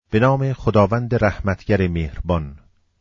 به نام خداوند رحمتگر مهربان.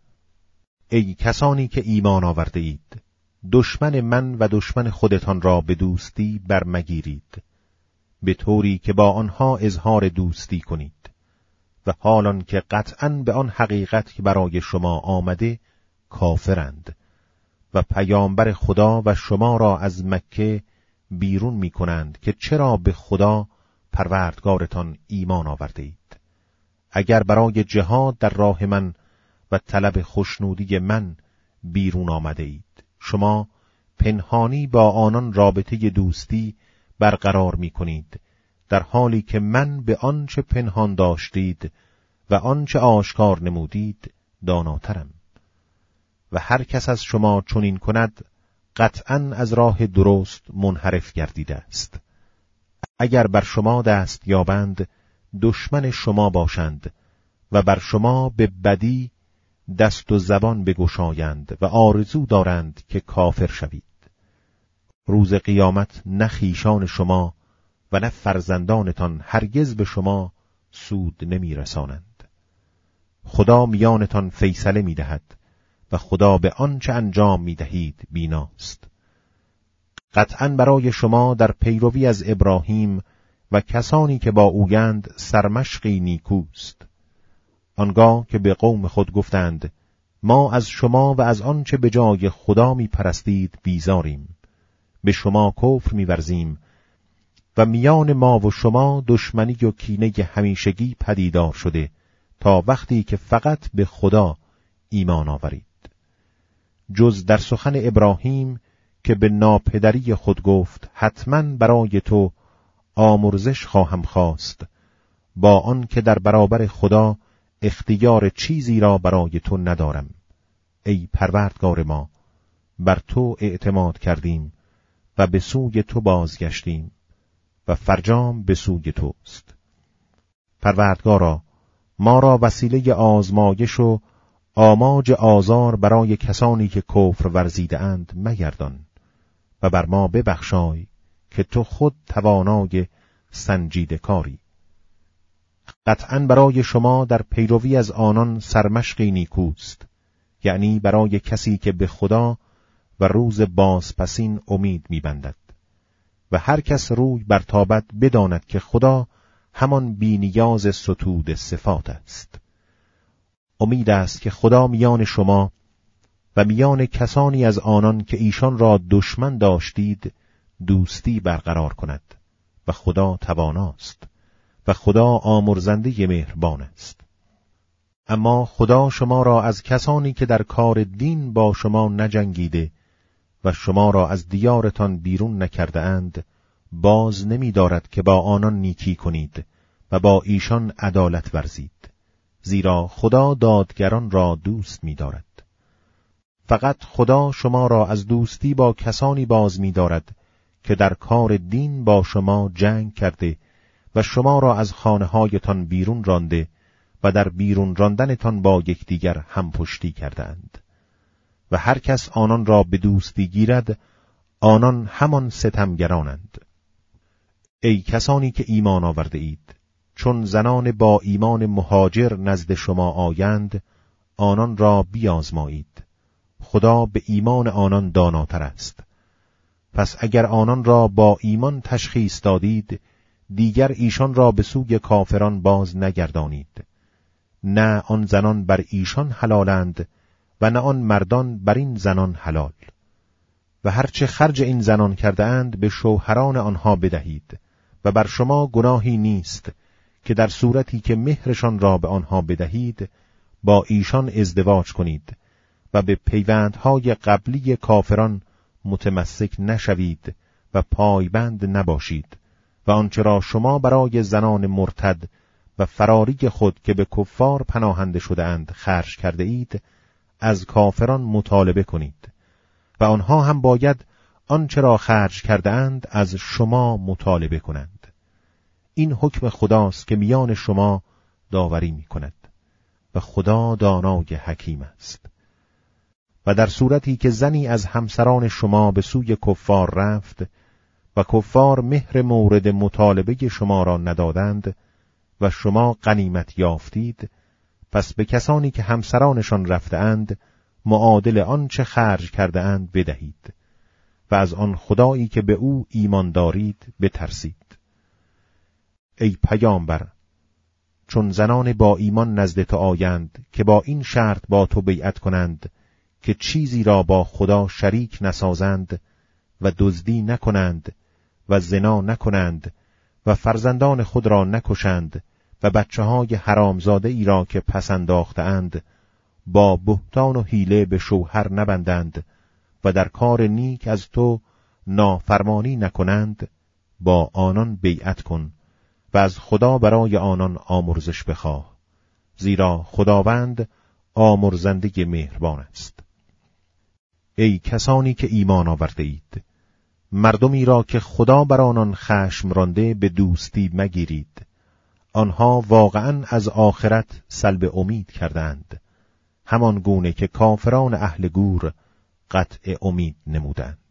ای کسانی که ایمان آورده اید، دشمن من و دشمن خودتان را به دوستی برمگیرید، به طوری که با آنها اظهار دوستی کنید، و حالان که قطعاً به آن حقیقت که برای شما آمده کافرند و پیامبر خدا و شما را از مکه بیرون می کنند که چرا به خدا پروردگارتان ایمان آورده اید. اگر برای جهاد در راه من و طلب خوشنودی من بیرون آمده اید، شما پنهانی با آنان رابطه دوستی برقرار می کنید، در حالی که من به آنچه پنهان داشتید و آنچه آشکار نمودید داناترم. و هر کس از شما چنین کند قطعاً از راه درست منحرف گردیده است. اگر بر شما دست یابند دشمن شما باشند و بر شما به بدی دست و زبان بگشایند و آرزو دارند که کافر شوید، روز قیامت نه خویشان شما و نه فرزندانتان هرگز به شما سود نمی رسانند. خدا میانتان فیصله می دهد و خدا به آنچه انجام می دهید بیناست. قطعاً برای شما در پیروی از ابراهیم و کسانی که با اویند سرمشقی نیکوست. آنگاه که به قوم خود گفتند ما از شما و از آنچه به جای خدا می پرستید بیزاریم، به شما کفر می ورزیم و میان ما و شما دشمنی و کینه همیشگی پدیدار شده تا وقتی که فقط به خدا ایمان آورید. جز در سخن ابراهیم که به ناپدری خود گفت حتماً برای تو آمرزش خواهم خواست، با آن که در برابر خدا اختیار چیزی را برای تو ندارم. ای پروردگار ما، بر تو اعتماد کردیم و به سوی تو بازگشتیم و فرجام به سوی توست. پروردگارا، ما را وسیله آزمایش و آماج آزار برای کسانی که کفر ورزیده اند مگردان و بر ما ببخشای که تو خود توانای سنجیده کاری. قطعاً برای شما در پیروی از آنان سرمشقی نیکوست، یعنی برای کسی که به خدا و روز بازپسین امید می‌بندد. و هر کس روی برتابد بداند که خدا همان بی‌نیاز ستود صفات است. امید است که خدا میان شما و میان کسانی از آنان که ایشان را دشمن داشتید دوستی برقرار کند و خدا تواناست و خدا آمرزنده مهربان است. اما خدا شما را از کسانی که در کار دین با شما نجنگیده و شما را از دیارتان بیرون نکرده اند باز نمی دارد که با آنان نیکی کنید و با ایشان عدالت ورزید، زیرا خدا دادگران را دوست می دارد. فقط خدا شما را از دوستی با کسانی باز می دارد که در کار دین با شما جنگ کرده و شما را از خانه‌هایتان بیرون رانده و در بیرون راندنتان با یکدیگر همپشتی کردند. و هر کس آنان را به دوستی گیرد آنان همان ستمگرانند. ای کسانی که ایمان آورده اید، چون زنان با ایمان مهاجر نزد شما آیند آنان را بیازمایید، خدا به ایمان آنان داناتر است. پس اگر آنان را با ایمان تشخیص دادید دیگر ایشان را به سوی کافران باز نگردانید. نه آن زنان بر ایشان حلالند و نه آن مردان بر این زنان حلال. و هرچه خرج این زنان کرده اند به شوهران آنها بدهید و بر شما گناهی نیست که در صورتی که مهرشان را به آنها بدهید با ایشان ازدواج کنید و به پیوندهای قبلی کافران متمسک نشوید و پایبند نباشید و آنچه را شما برای زنان مرتد و فراری خود که به کفار پناهنده شده اند خرج کرده اید از کافران مطالبه کنید و آنها هم باید آنچه را خرج کرده اند از شما مطالبه کنند. این حکم خداست که میان شما داوری می کند و خدا دانای حکیم است. و در صورتی که زنی از همسران شما به سوی کفار رفت و کفار مهر مورد مطالبه شما را ندادند، و شما غنیمت یافتید، پس به کسانی که همسرانشان رفته‌اند معادل آنچه خرج کرده اند بدهید و از آن خدایی که به او ایمان دارید بترسید. ای پیامبر، چون زنان با ایمان نزد تو آیند که با این شرط با تو بیعت کنند که چیزی را با خدا شریک نسازند و دزدی نکنند و زنا نکنند و فرزندان خود را نکشند و بچه‌های حرامزاده ای را که پس انداخته‌اند با بهتان و حیله به شوهر نبندند و در کار نیک از تو نافرمانی نکنند، با آنان بیعت کن و از خدا برای آنان آمرزش بخواه، زیرا خداوند آمرزنده مهربان است. ای کسانی که ایمان آورده اید، مردمی را که خدا بر آنان خشم رانده به دوستی مگیرید. آنها واقعاً از آخرت سلب امید کردند، همان گونه که کافران اهل گور قطع امید نمودند.